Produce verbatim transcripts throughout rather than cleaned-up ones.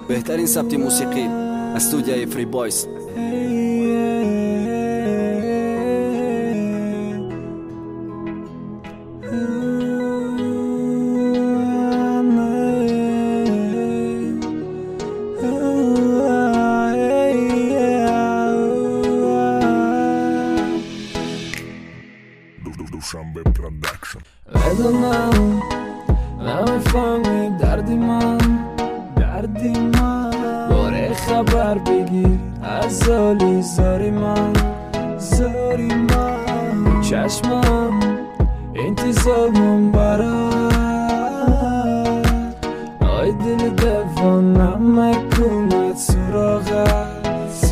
بهترین سبت موسیقی استودیوی فری بایز. بدونم نمیفهمی دردی من دردی من باره خبر بگیر از زالی زاری من زاری من چشمم انتظارم برات آی دل دوانم مکند سراغت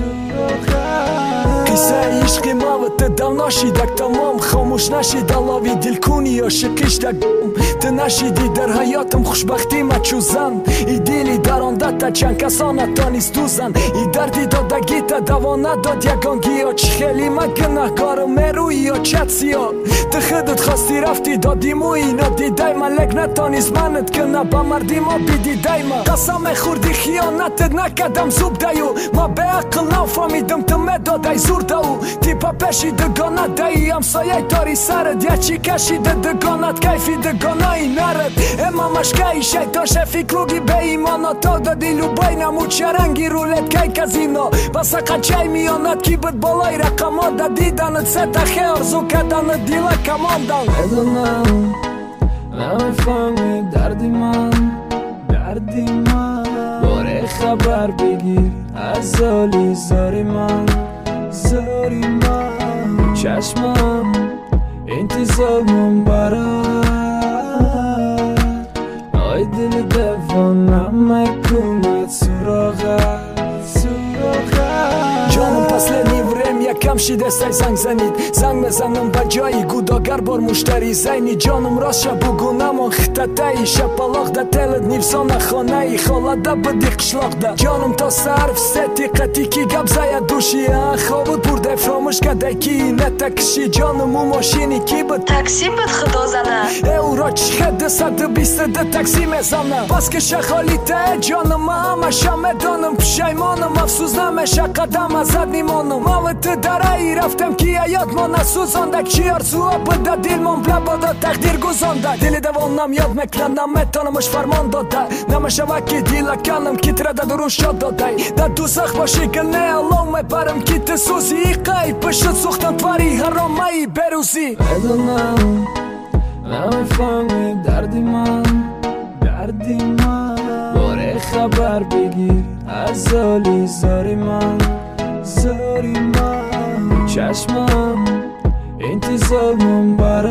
سراغت قصه عشق موت دم نشیدک تمام خاموش نشید علاوی دل کنی عاشقیش دگم تو نشیدی در حیاتم خوشبختی ما چوزن ای دلی درانده تا چند کسا نتانیست دوزن ای دردی دادگی تا دوا نداد یگانگی یا چی خیلی ما گناهکارم مروی یا چتسی ها تو خودت خواستی رفتی دادی مو اینا دیدای من لگ نتانیست منت کنه با مردی ما بیدی دای ما قسم خوردی خیانتت نکدم زوب دایو ما به عقل نفهمیدم تو مدادای زور داو تیپا پشی دگانت دایی همسایه داری سرد یا چی کشیده دگانت کیفی دگانایی نرد اما مشکایی شیطان شفیک روگی به ایمانا تا دادی لوبای نمود چرنگی رولت کی کزینا بس قچای میانت کی بد بالای رقما دادی دانت ستا خیار زو کدانت دیلا کمان دان بدونم نمیفهمی دردی من دردی من باره خبر بگیر از زالی زاری من زاری من چشمم انتظارم برات آی دل دوانم مکند سراغت سراغت جانم پس لنیورم یکم شیده سای زنگ زنید زنگ بزنم با جایی گوداگر بار مشتری زینی جانم راست شب بگو نمان خطتایی شپالاق ده تلت نیفزان خانه ای خالاده بدی قشلاق ده جانم تا صرف ستی قطی کی گب زاید دوشی خوابود برده فراموش کده کی نتکشی جانم و ماشینی کی بود تاکسی بود خدا زنه او را چی خده صد بیست ده تاکسی میزنه بس که شخالی ته جانم همه شمه دانم پشیمانم افسوز نمیشه قدم ازد نیمانم ماوت درایی رفتم که یاد ما نسوزاندک چی ارزوها بده دیل من بلا بادا تقدیر گذاندک دل دوانم یاد میکنم نمیتانمش فرمان داده نمیشه وکی دیل کنم که تره ده درون شاد داده ده دوزخ باشی گل نه الله میبرم که تسوزی ای قای پشت سوختن تواری حرامایی بروزی بدونم نمیفهمی دردی من دردی من باره خبر بگیر از زالی زاری من زاری من چشمم انتظارم برات